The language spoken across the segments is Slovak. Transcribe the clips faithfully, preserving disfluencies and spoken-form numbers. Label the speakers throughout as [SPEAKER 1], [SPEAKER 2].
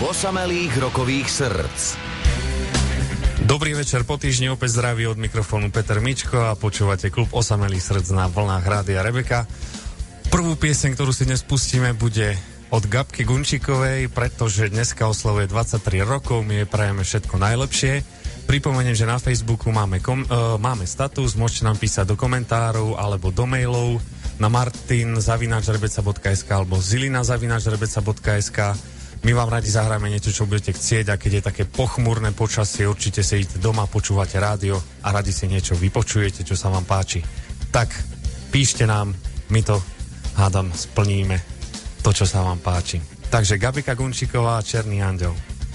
[SPEAKER 1] osamelých rokových srdc.
[SPEAKER 2] Dobrý večer, po týždni opäť zdraví od mikrofónu Peter Mičko a počúvate klub osamelých srdc na vlnách Rádia Rebeka. Prvú pieseň, ktorú si dnes pustíme, bude od Gabky Gunčíkovej, pretože dneska oslavuje dvadsaťtri rokov, my jej prajeme všetko najlepšie. Pripomeniem, že na Facebooku máme, kom, uh, máme status, môžete nám písať do komentárov alebo do mailov na martin zavináč rebeca bodka es ká alebo zilina zavináč rebeca bodka es ká. My vám radi zahráme niečo, čo budete chcieť, a keď je také pochmúrne počasie, určite sedíte doma, počúvate rádio a radi si niečo vypočujete, čo sa vám páči. Tak píšte nám, my to, hádam, splníme to, čo sa vám páči. Takže Gabika Gunčíková, Černý anděl.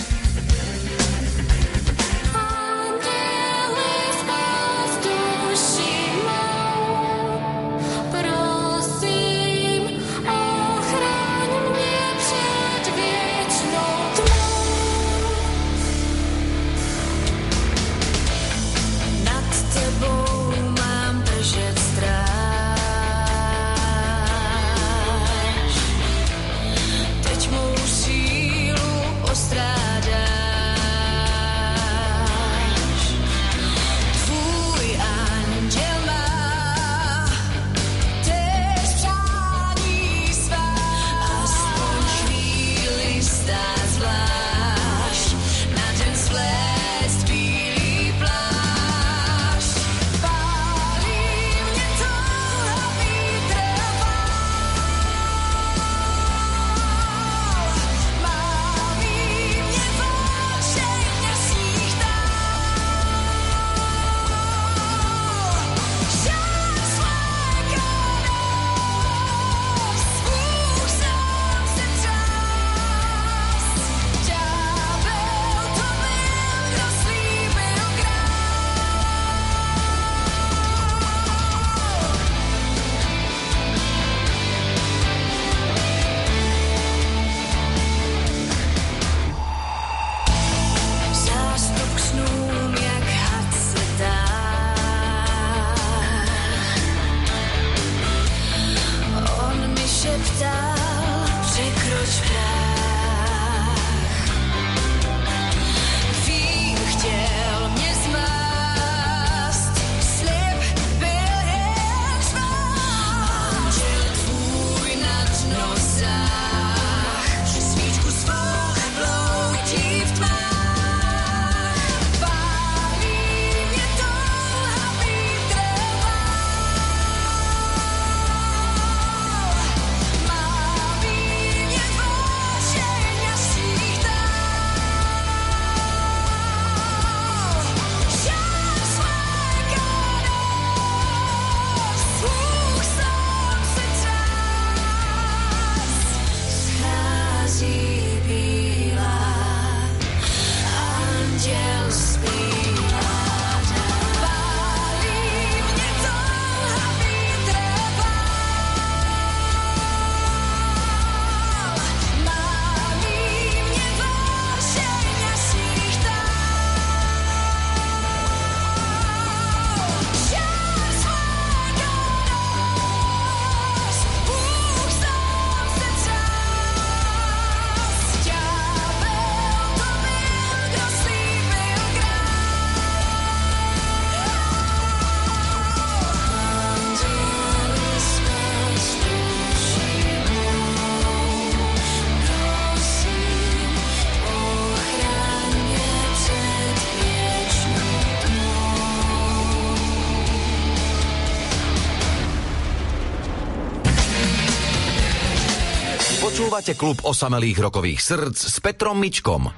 [SPEAKER 1] Počúvate klub osamelých rokových srdc s Petrom Mičkom.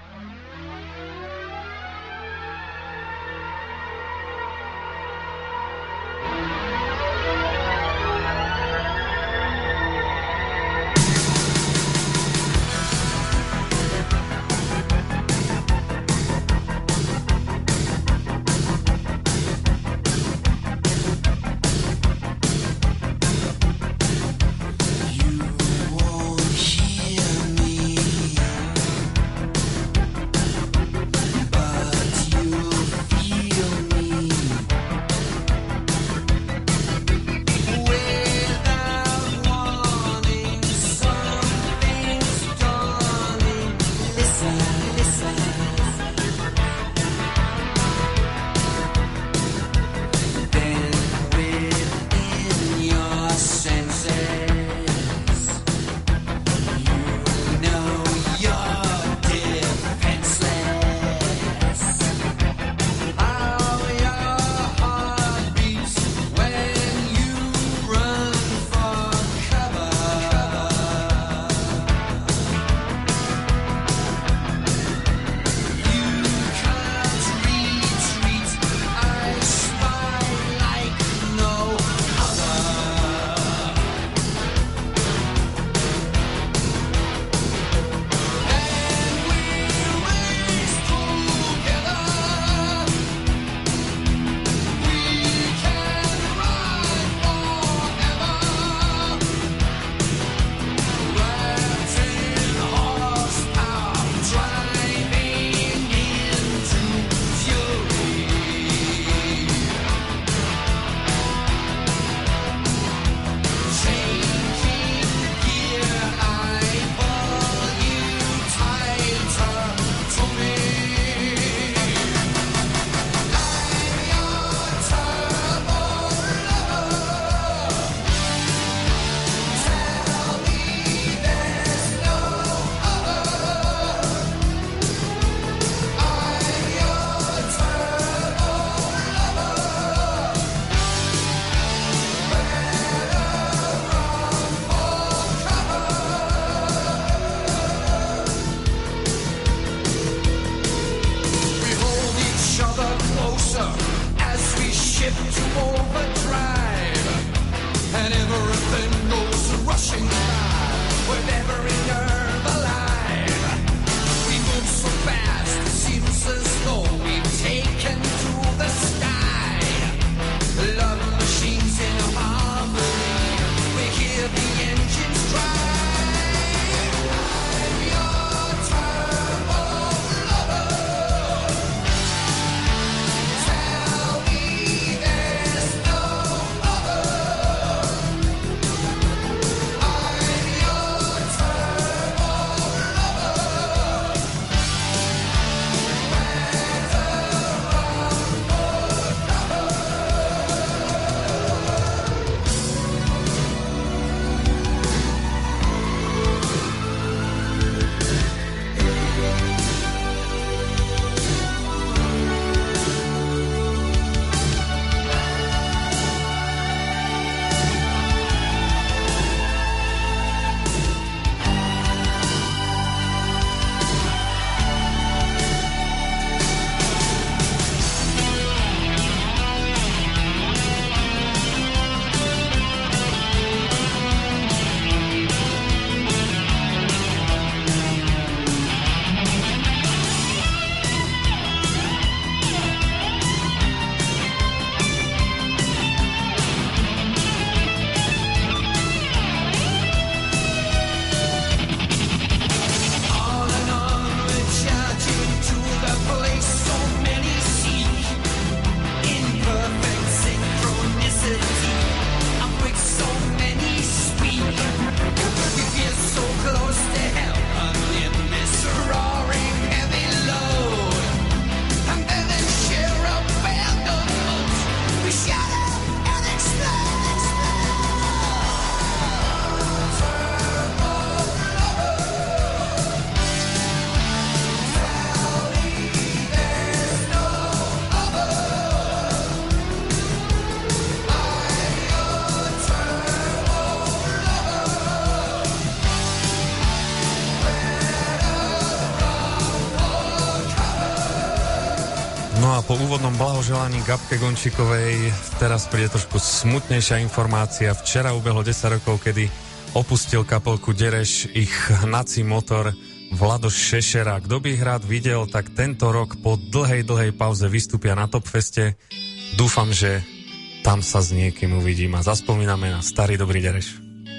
[SPEAKER 2] úvodnom blahoželaní Gabke Gončíkovej teraz príde trošku smutnejšia informácia. Včera ubehlo desať rokov, kedy opustil kapelku Dereš ich hnací motor Vlado Šešera. Kto by ich rád videl, tak tento rok po dlhej, dlhej pauze vystúpia na Topfeste. Dúfam, že tam sa s niekým uvidím a zaspomíname na starý dobrý Dereš.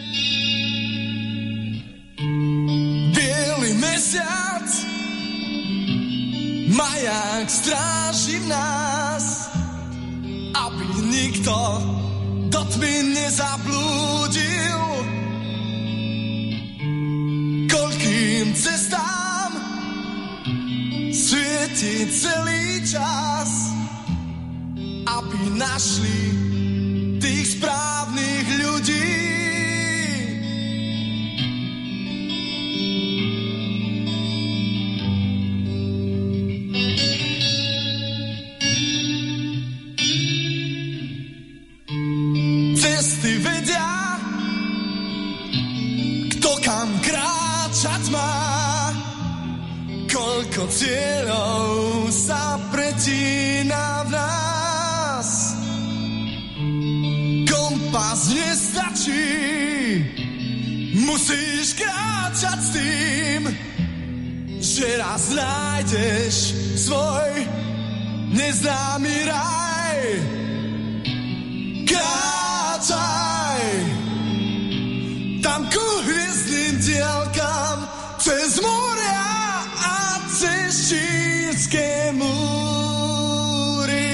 [SPEAKER 3] Bielý mesiac maják stráži v nás, aby nikto do tmy nezablúdil. Koľkým cestám svieti celý čas, aby našli tých správnych ľudí. Cesty vedia, kto kam kráčať má, koľko cieľov sa pretína v nás. Kompas nestačí, musíš kráčať s tým, že raz nájdeš svoj neznámy raj. Kráčaj tam ku hviezdnym diaľkam, cez moria a cez čínske múry.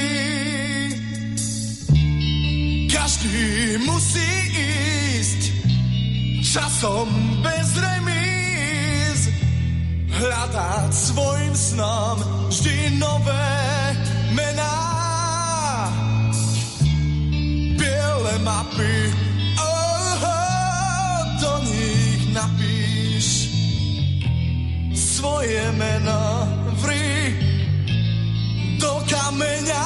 [SPEAKER 3] Každý musí ísť časom bez remíz, hľadať svojim snom vždy nové mená. Biele mapy, oh, oh, do nich napíš svoje meno, vri do kameňa.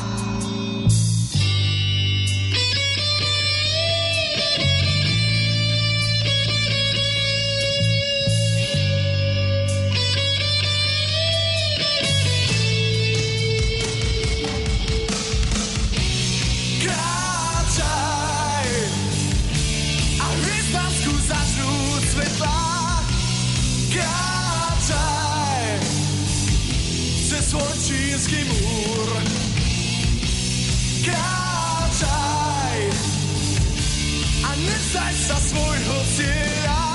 [SPEAKER 3] Svoj čínsky múr. Kráčaj a nevzdaj sa svojho cieľa.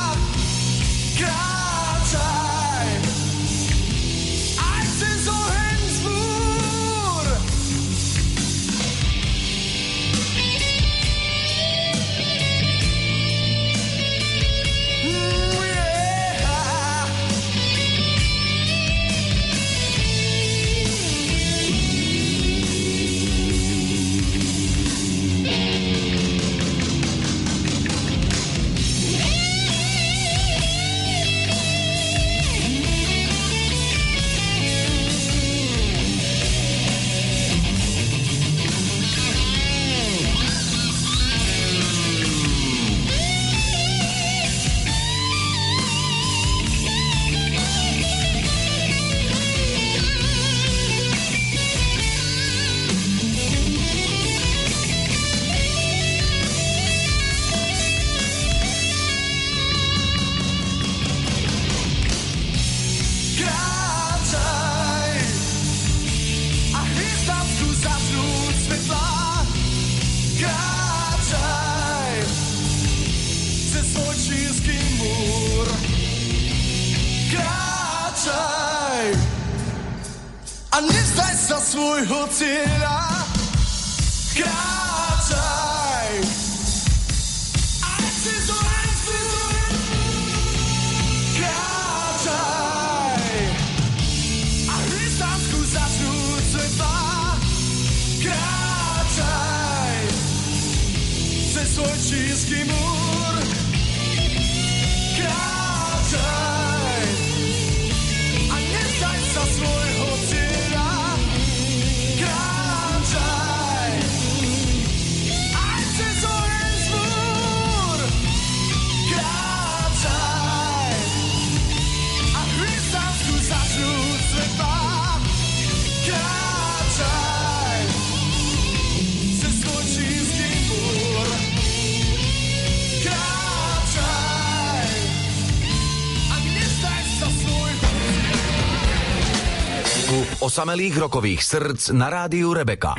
[SPEAKER 3] Kráčaj aj cez oheň zbúr. Mm, yeah. A nevzdaj sa svojho cieľa. Kráčaj aj cez oheň zbúr. Kráčaj a hviezdánsku začnúť svetla. Kráčaj cez svoj čínsky múr. Kráčaj a nevzdaj sa svojho cieľa. Kráčaj aj cez oheň zbúr. Kráčaj a hviezdánsku začnúť svetla. Kráčaj
[SPEAKER 1] osamelých rokových srdc na rádiu Rebeka.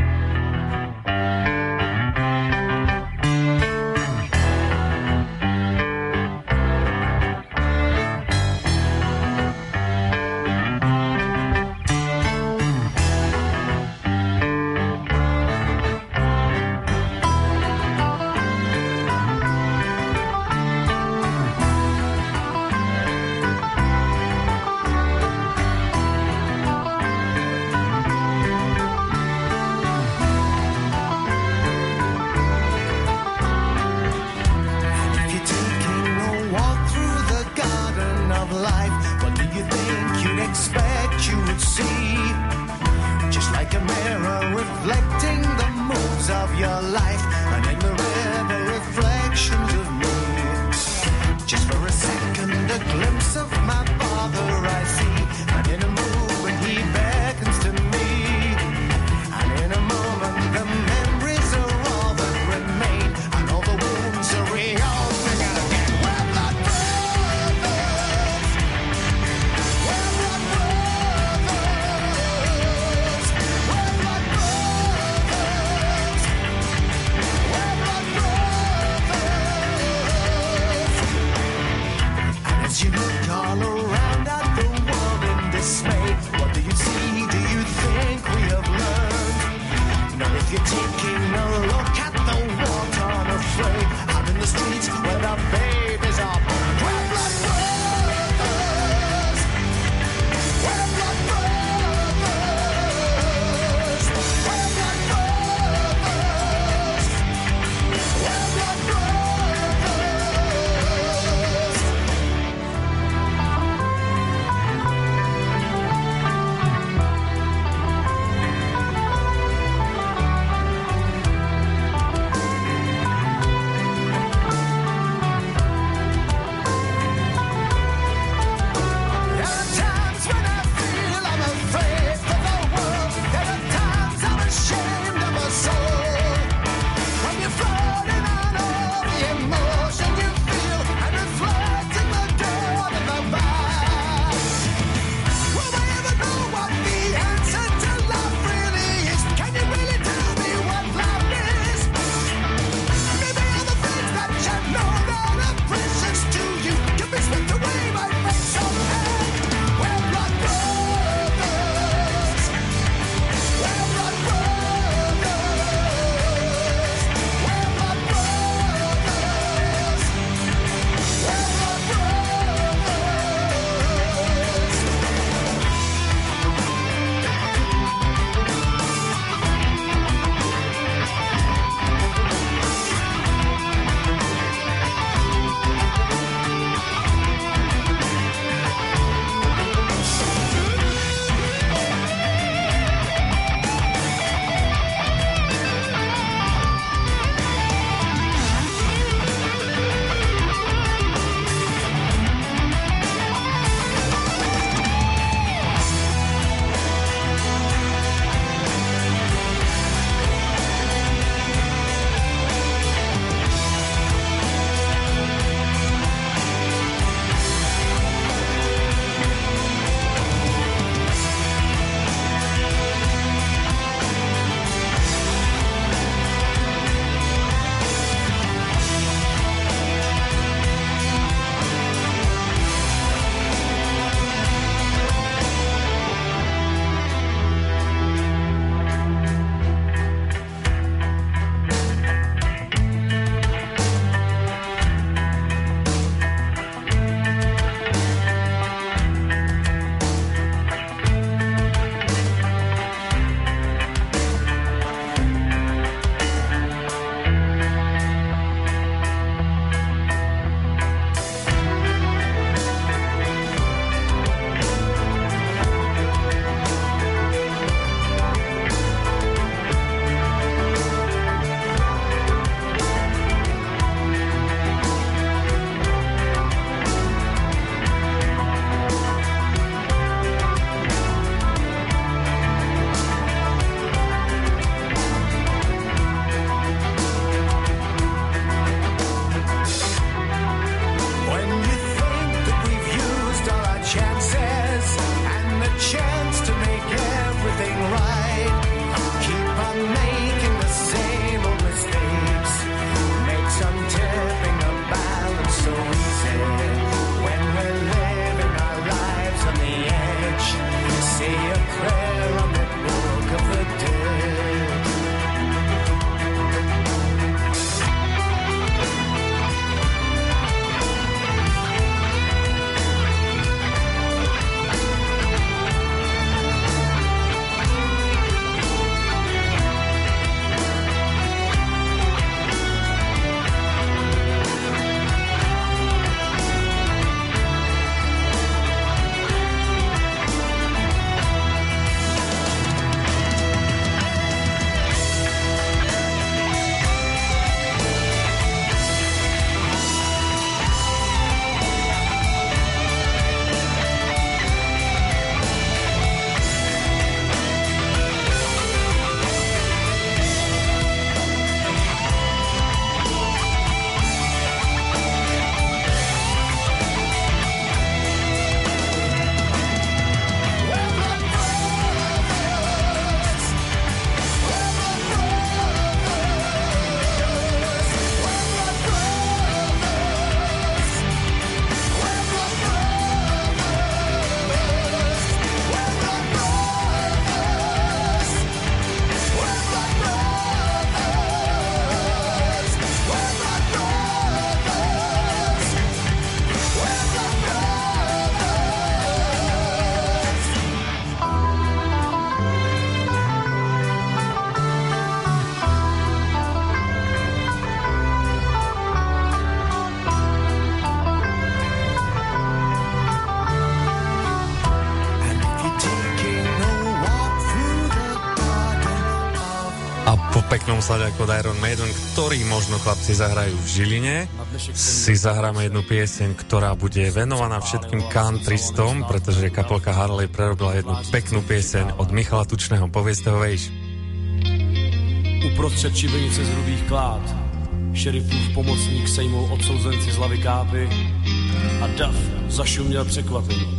[SPEAKER 2] poslať ako Iron Maiden, ktorý možno chlapci zahrajú v Žiline. Si zahráme jednu pieseň, ktorá bude venovaná všetkým countrystom, pretože kapelka Harley prerobila jednu peknú pieseň od Michala Tučného. Povieste ho, vejš.
[SPEAKER 4] Uprostřed šibenice z hrubých klád šerifův pomocník sejmul odsouzenci z lavy kápy a dav zašuměl překvapením.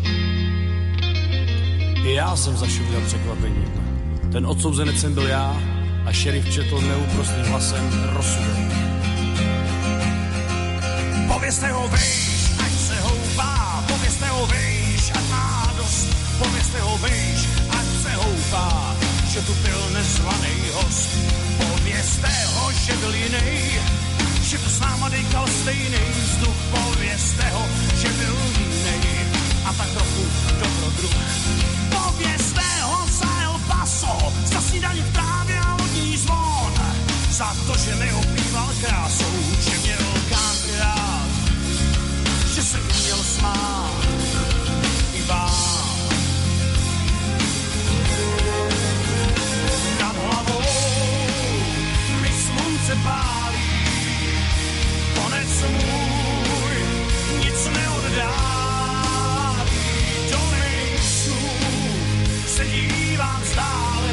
[SPEAKER 4] I já jsem zašuměl překvapením. Ten odsouzenec jsem byl já a šerif četl neúprostným hlasem rozsudek. Povězte ho vejš, ať se houpá, povězte ho vejš, ať má dost, povězte ho vejš, ať se houpá, že tu byl nezvaný host. Povězte ho, že byl jinej, že tu s náma dejkal stejnej vzduch. Povězte ho, že byl jinej a tak trochu dobrodruh. Povězte ho za El Paso, za snídaní v trávě a lodní zvon, za to, že mi oplýval krásou, že měl country rád, že se uměl smát i vám. Nad hlavou mi slunce pálí, konec můj nic neoddálí. Do mých snů se dívám stále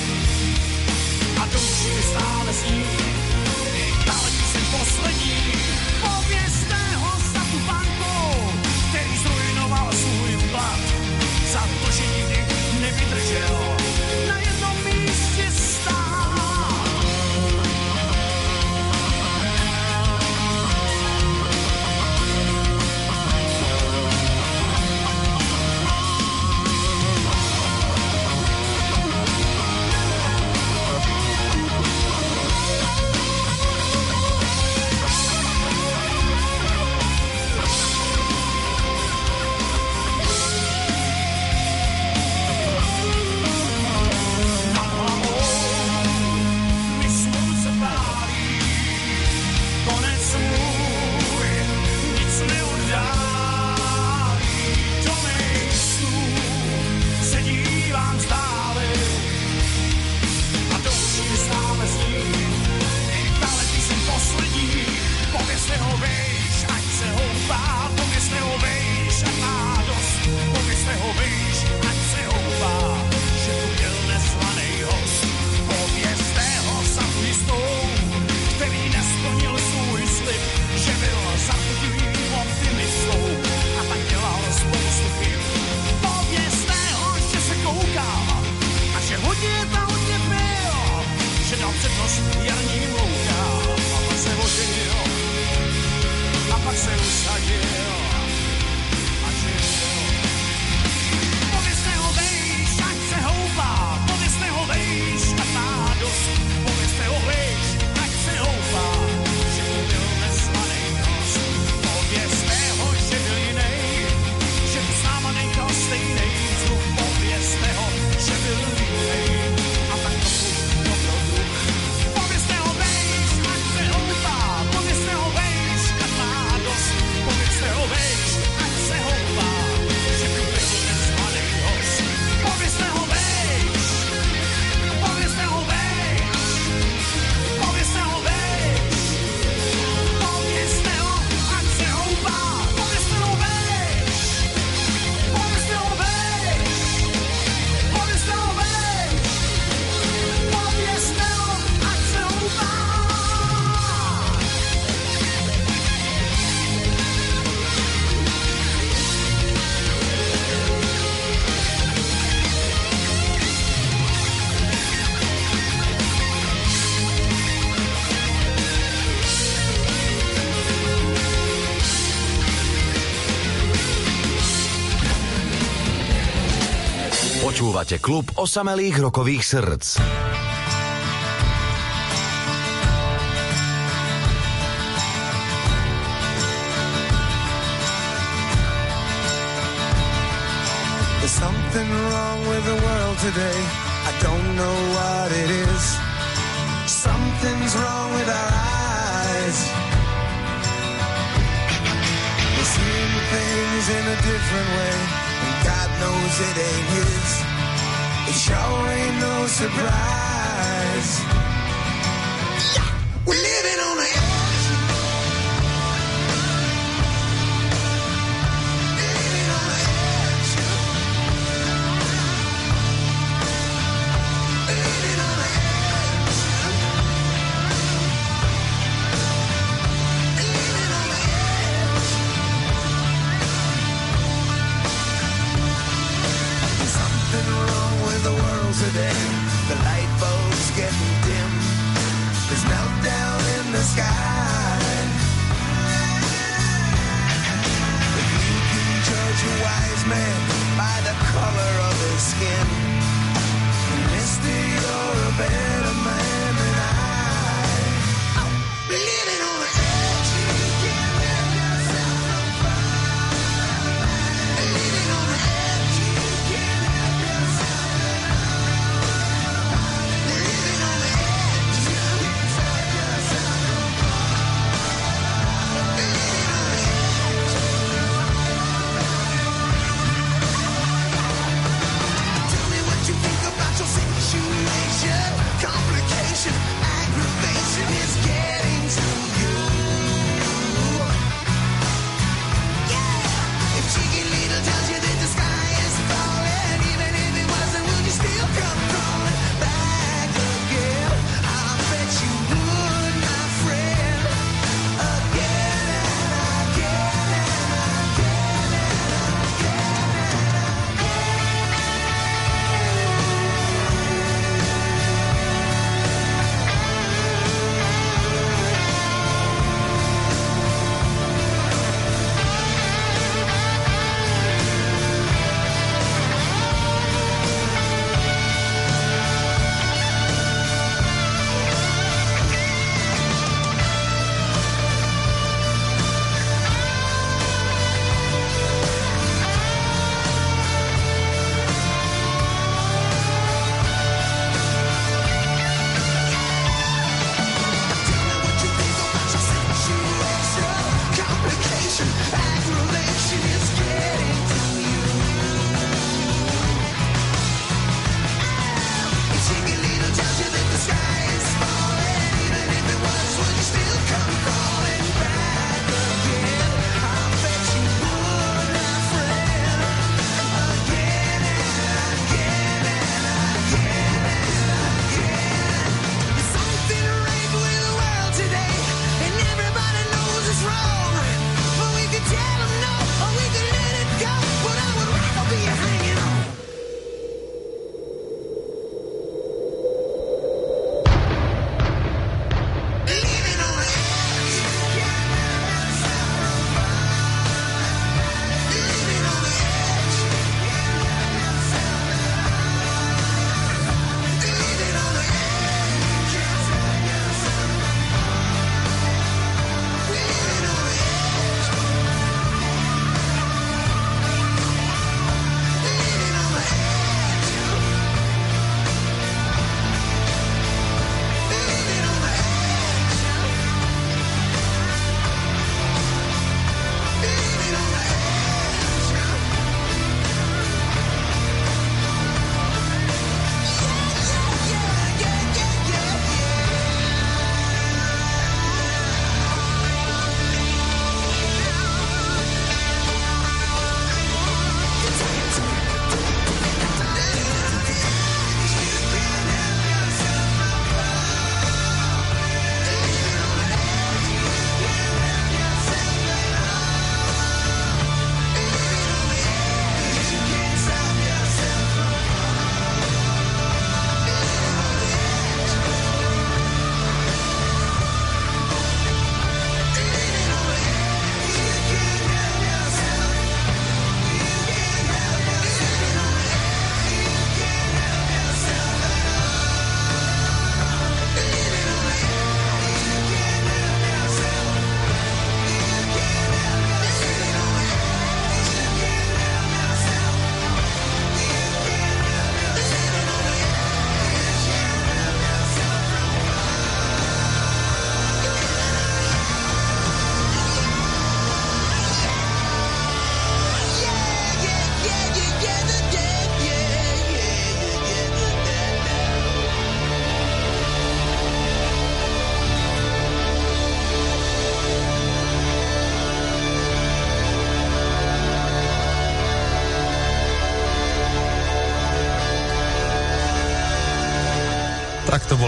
[SPEAKER 4] a do uší mi stále sní. Dále jsem poslední, povězte ho za tu bankou, který zrujnoval svůj plat, za to, že nikdy nevydržel na jednom místě stát.
[SPEAKER 1] Počúvate klub osamelých rokových srdc.
[SPEAKER 3] There's something wrong with the world today. I don't know what it is. Something's wrong with our eyes. We're seeing things in a different way. God knows it ain't his. It sure ain't no surprise. We're living on the edge. Living on the edge. Living on the edge. Living on the edge. There's something wrong with the world today. The light bulb's getting dim. There's meltdown in the sky.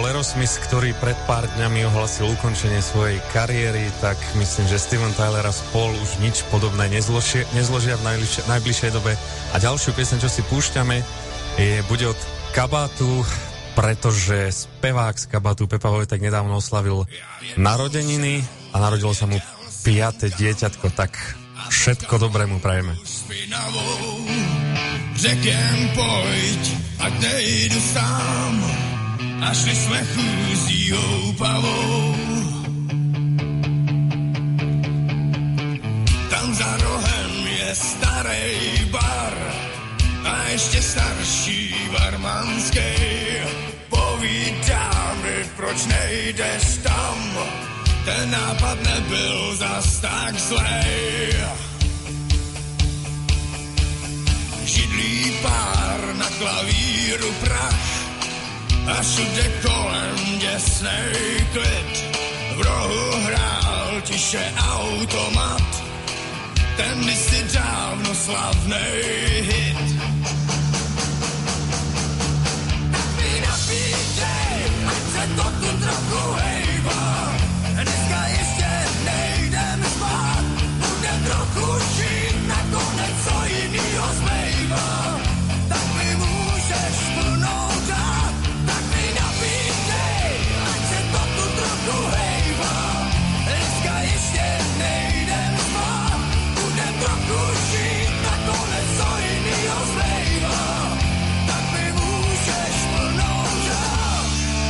[SPEAKER 2] bol Aerosmith, ktorý pred pár dňami ohlasil ukončenie svojej kariéry, tak myslím, že Steven Tyler a spol už nič podobné nezložia, nezložia v najbližšej, najbližšej dobe. A ďalšiu pieseň, čo si púšťame, je, bude od Kabátu, pretože spevák z Kabátu Pepa Vojtek nedávno oslavil narodeniny a narodilo sa mu piate dieťatko, tak všetko dobré mu prajeme.
[SPEAKER 5] Řekem pojď, ať nejdu sám, a šli jsme chůzí houpavou. Tam za rohem je starej bar a ještě starší barmanský. Povídá mi, proč nejdeš tam, ten nápad nebyl zas tak zlej. Židlí pár na klavíru prach a všude kolem děsnej klid. V rohu hrál tiše automat, ten si dávno slavnej hit. Tak mi napíčej, ať se to tu trochu hejbá. Dneska ještě nejdem spát, budem trochu žít, nakonec co jinýho zbejvá. Tak mi můžeš plnou dát, tak mi napíčej, ať se to tu trochu hejbá. Dneska ještě nejdem spát, budem trochu žít, nakonec co jinýho zbejvá. Tak mi můžeš plnou dát.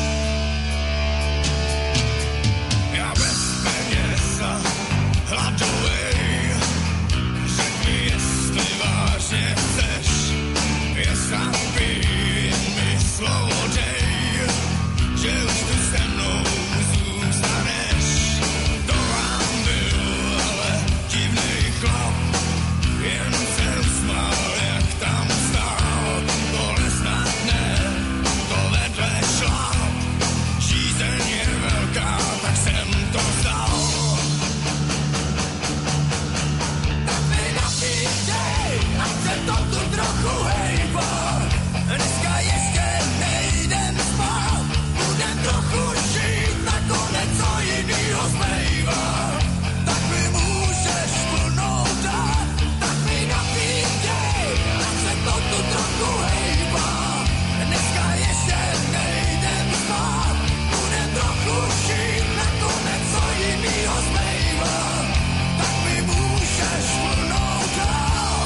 [SPEAKER 5] Já bez peněz a hladovej, řekni, jestli vážně chceš, jestli jen mi slovo dej, že už tu se mnou zůstaneš. To vám byl ale divnej chlap, jen se usmál, jak tam stál. Tohle snad ne, to vedle šláp, žízeň je velká, tak jsem to vzal. Tak mi napíčej, ať se to tu trochu hejbá. Dneska ještě nejdem spát, budem trochu žít, nakonec co jinýho zbejvá. Tak mi můžeš plnou dát, tak mi napíčej, ať se to tu trochu hejbá. Dneska ještě nejdem spát, budem trochu žít, nakonec co jinýho zbejvá. Tak mi můžeš plnou dát.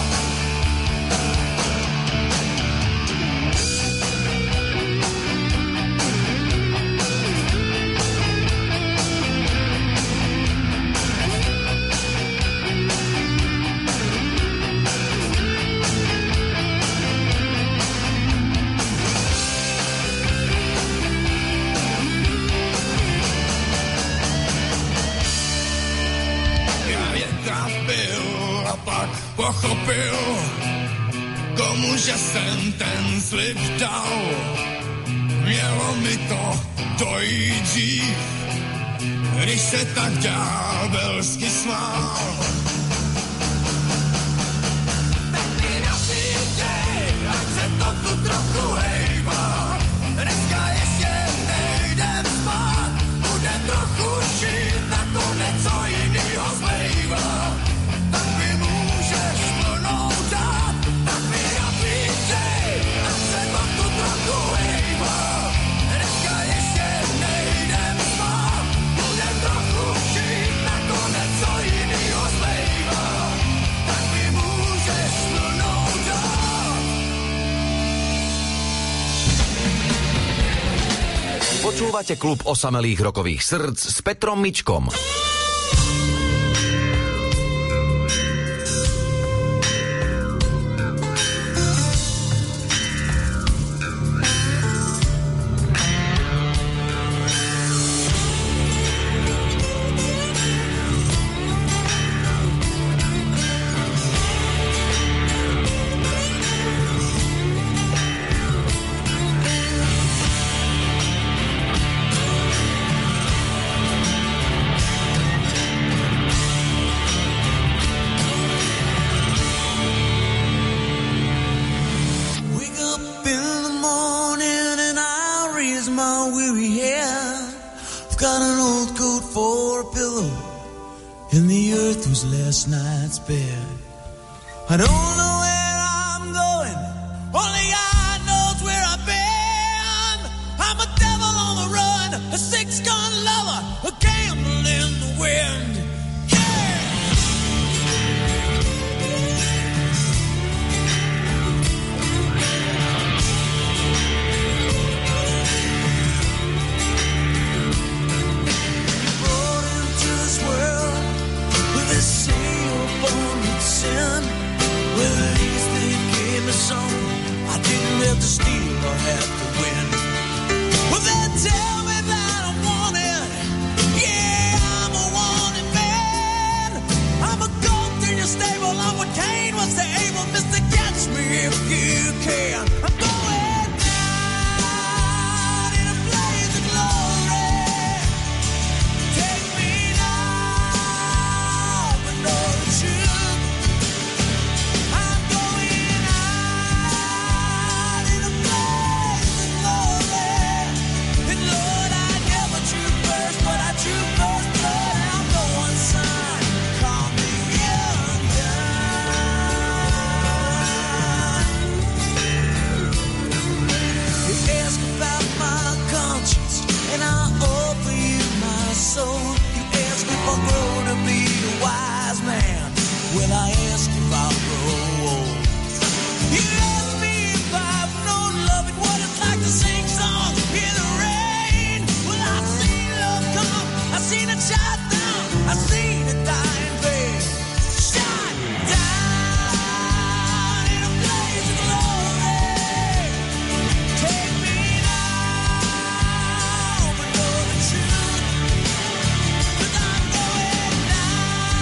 [SPEAKER 5] Já je trafil a pak pochopil, komu že jsem ten slib dal. Mělo mi to dojít dřív, když se tak ďábelsky smál. Tak mi napíčej, ať se to tu trochu hejbá. Dneska ještě nejdem spát, budem trochu žít, nakonec co jinýho zbejvá. Tak mi můžeš plnou dát, tak mi napíčej, ať se to tu trochu hejbá. Dneska ještě nejdem spát, budem trochu žít, nakonec co jinýho zbejvá. Tak mi můžeš plnou dát.
[SPEAKER 1] Počúvate klub osamelých rokových srdc s Petrom Mičkom.
[SPEAKER 3] and the earth was last night's bed. I don't know where I'm going, only God knows where I've been. I'm a devil on the run, a six-gun lover, a gamble in the wind. Well, at least they gave me some. I didn't have to steal or have to win. Well, they tell me that I'm wanted. Yeah, I'm a wanted man. I'm a goat in your stable. I'm what Cain was to Abel. Mister, catch me if you can. I'm going down in a blaze of glory. Take me now, but know the truth. Well, I ask if I'll grow old. You ask me if I've known love and what it's like to sing songs in the rain. Well, I've seen love come, I've seen it shot down, I've seen it die in vain. Shot down in a blaze of glory. Take me now, but know the truth. 'Cause I'm going down.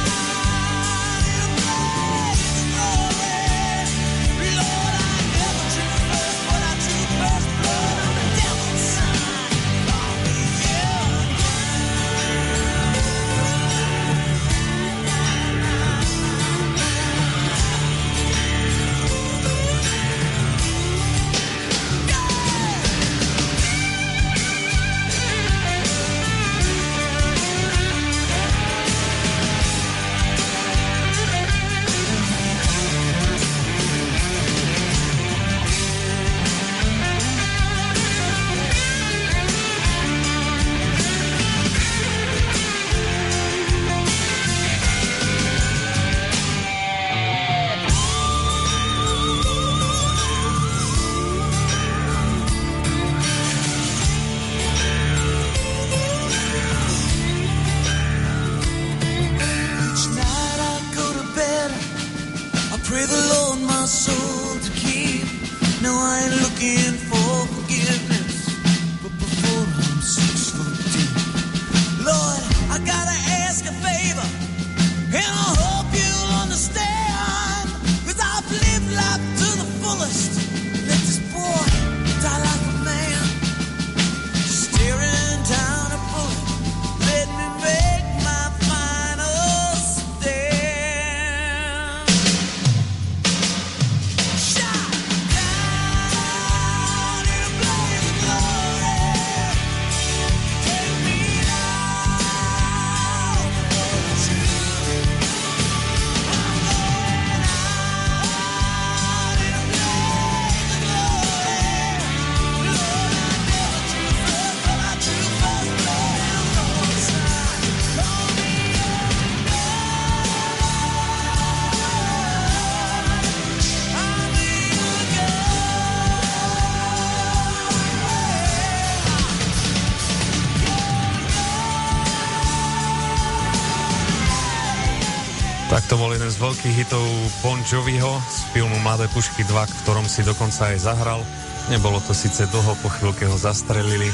[SPEAKER 2] Tak to bol jeden z veľkých hitov Bon Joviho z filmu Mladé pušky dva, v ktorom si dokonca aj zahral. Nebolo to síce dlho, po chvíľke ho zastrelili,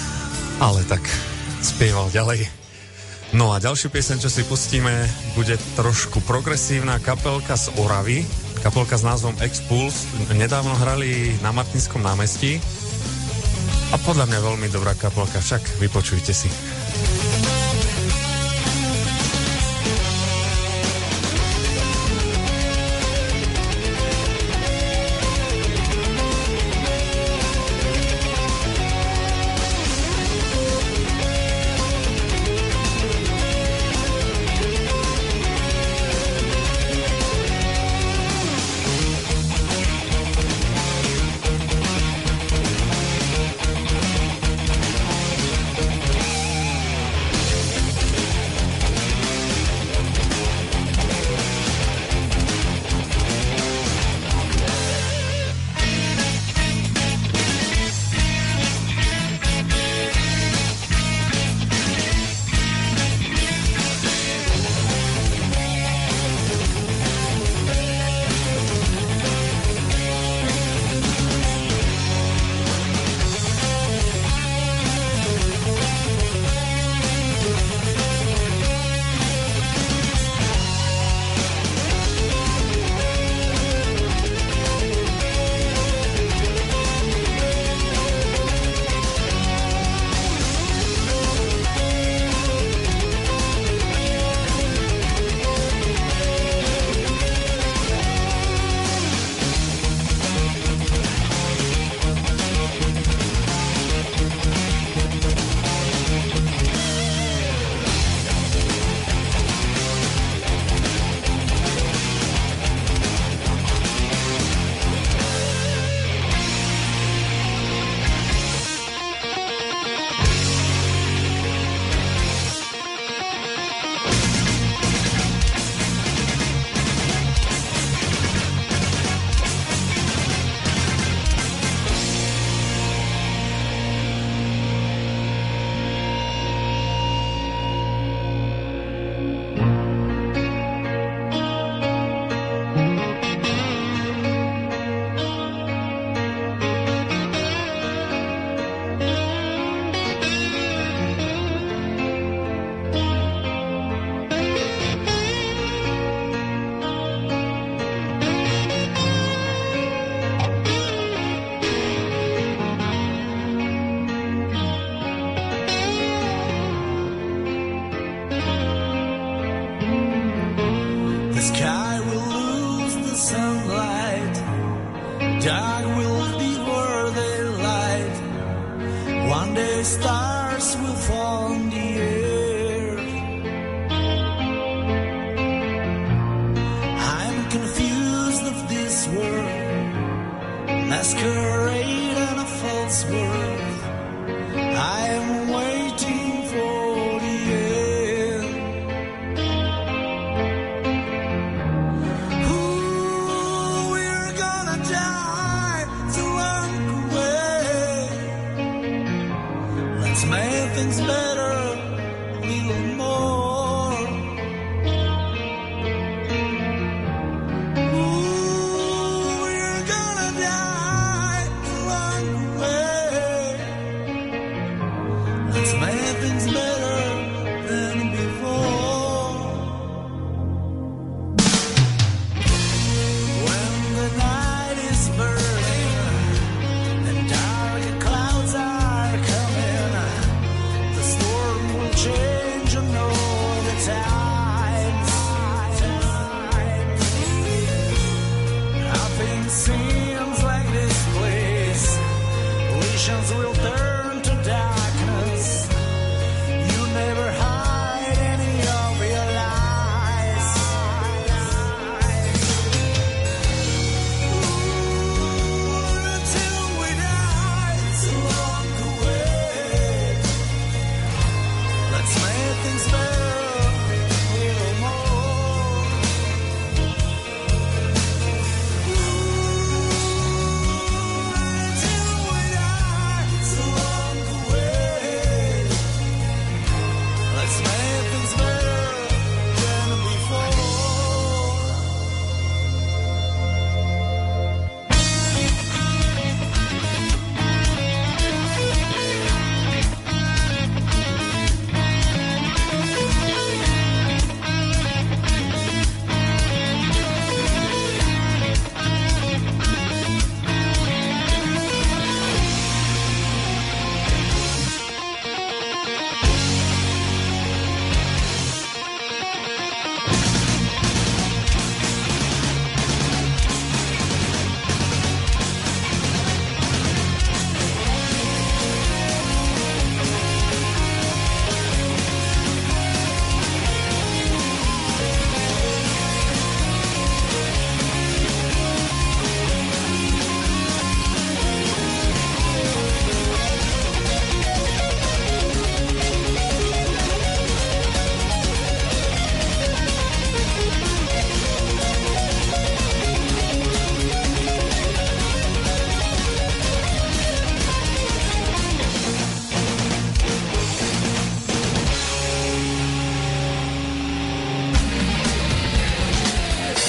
[SPEAKER 2] ale tak spieval ďalej. No a ďalšiu pieseň, čo si pustíme, bude trošku progresívna kapelka z Oravy. Kapelka s názvom Expulse. Nedávno hrali na Martinskom námestí a podľa mňa veľmi dobrá kapelka, však vypočujte si.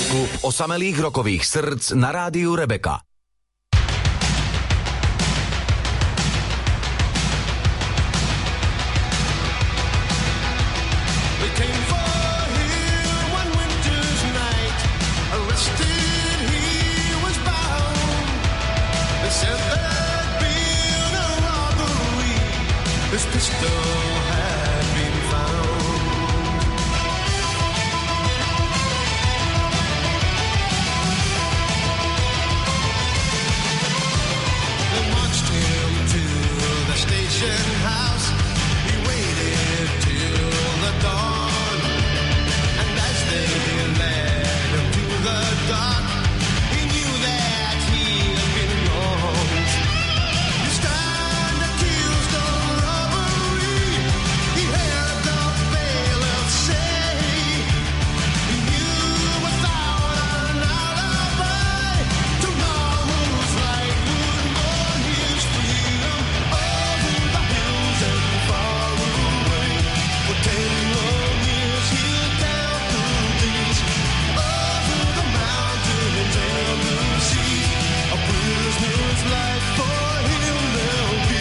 [SPEAKER 1] Klub osamelých rokových srdc na rádiu Rebeka.
[SPEAKER 3] His pistol had been found. They marched him to the station house. He waited till the dawn, and as they led him to the dock, he knew that he had been wronged. You stand accused of robbery. He heard the bailiff say he knew without an alibi tomorrow's light would mourn his freedom over the hills and far away. For ten long years he'll count the days over the mountains and the seas. A prisoner's life for him there'll be.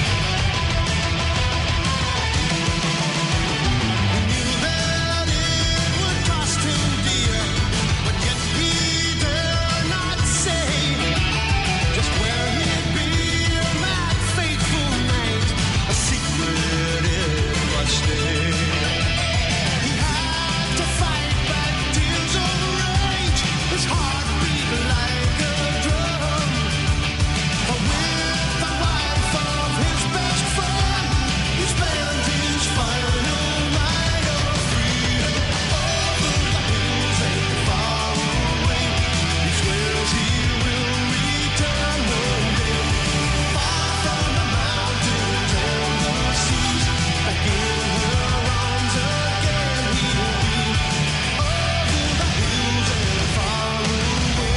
[SPEAKER 3] He knew that it would cost him dear, but yet he dare not say just where he'd be on that fateful night. A secret it must stay. He had to fight back tears of rage. His heart beat like a drum. For with the wife of his best friend, he spent his final night of freedom over the hills and far away. He swears he will return one day, far from the mountains and the seas. Back in her arms again he'll be, over the hills and far away.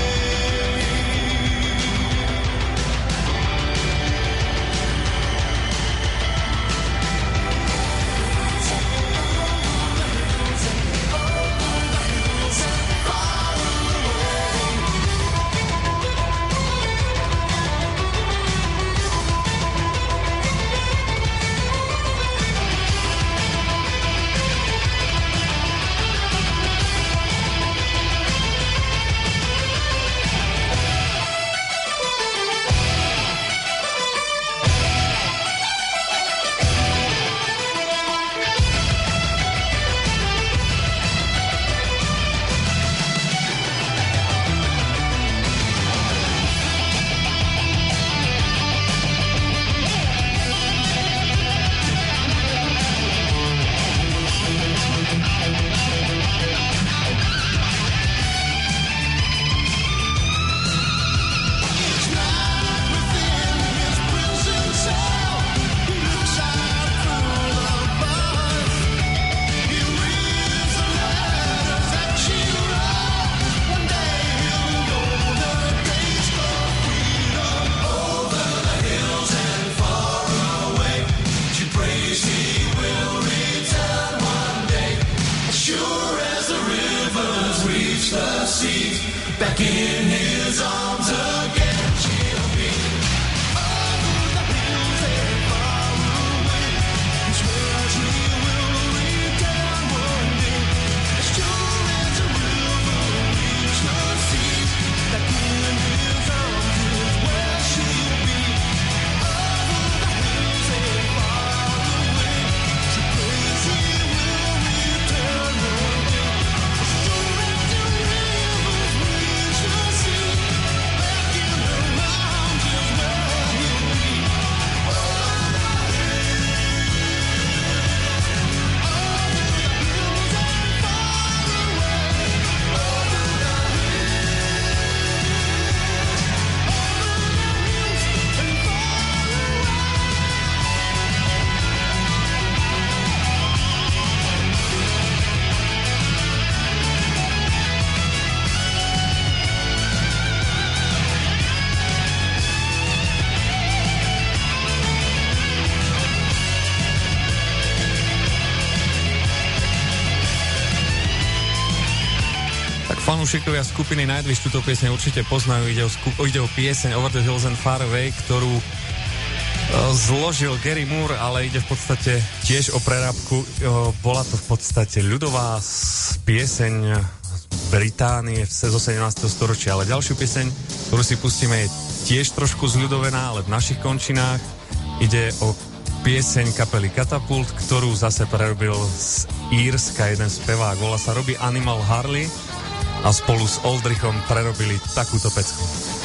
[SPEAKER 3] He's not within his prison cell. He looks out through the bars. He reads the letters that she wrote. One day he'll know the taste of freedom over the hills and far away. She prays he will return one day, as sure as the rivers reach the seas. Back in his arms again she'll be, over the hills and far away. He swears he will return one day, as sure as the river reach the seas. Back in his arms is where she'll be, over the hills and far away. She prays he will return one day, as sure as the rivers reach the seas.
[SPEAKER 2] Fanúšikovia skupiny Nightwish túto pieseň určite poznajú. Ide o, skup- ide o pieseň Over the Hills and Far Away, ktorú uh, zložil Gary Moore, ale ide v podstate tiež o prerábku. Uh, bola to v podstate ľudová pieseň z Británie zo sedemnásteho storočia, ale ďalšiu pieseň, ktorú si pustíme, je tiež trošku zľudovená, ale v našich končinách. Ide o pieseň kapely Katapult, ktorú zase prerobil z Írska jeden spevák, volá sa Robbie Animal Harley a spolu s Oldrichom prerobili takúto pecku.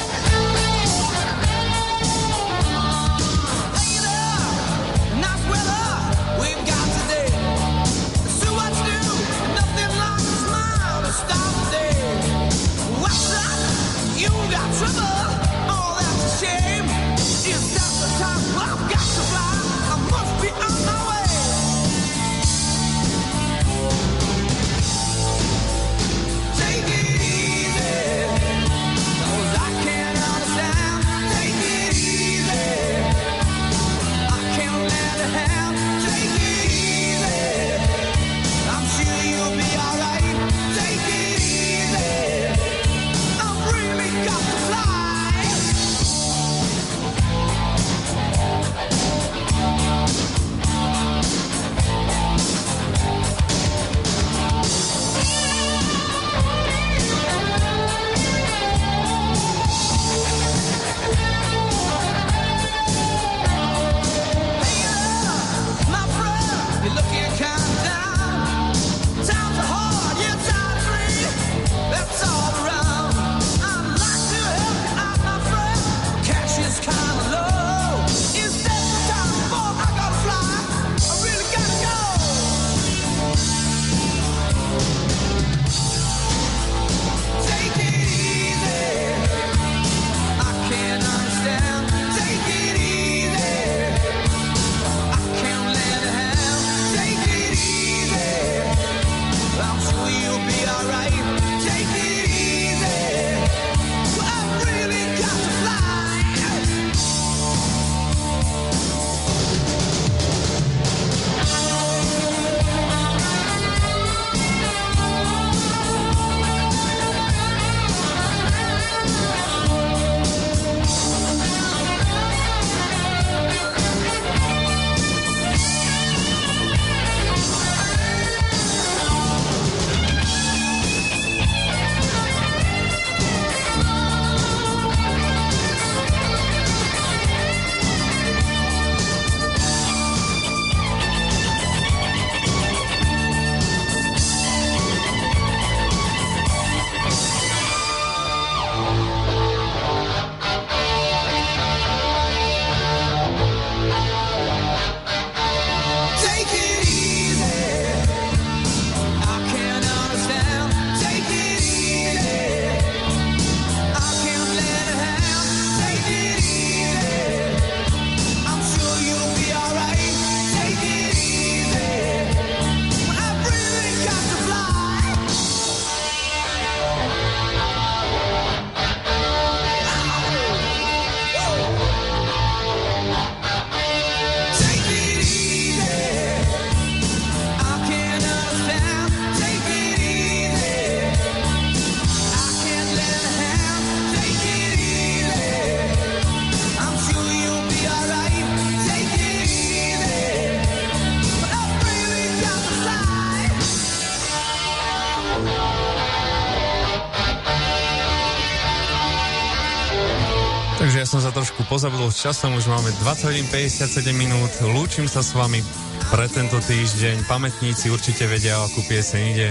[SPEAKER 2] Takže ja som sa trošku pozabudol s časom, už máme dvadsať hodín päťdesiatsedem minút, lúčim sa s vami pre tento týždeň. Pamätníci určite vedia, o akú pieseň ide.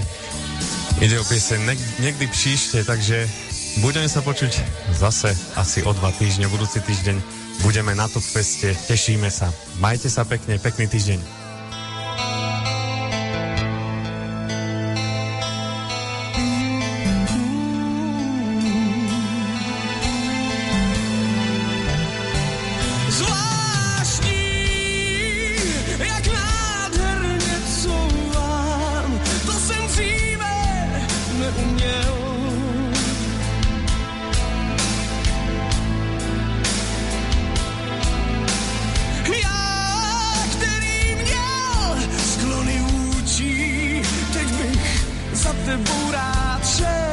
[SPEAKER 2] Ide o pieseň Niekdy příště, takže budeme sa počuť zase asi o dva týždne. Budúci týždeň budeme na Top Feste, tešíme sa. Majte sa pekne, pekný týždeň.
[SPEAKER 3] tebou rád šel.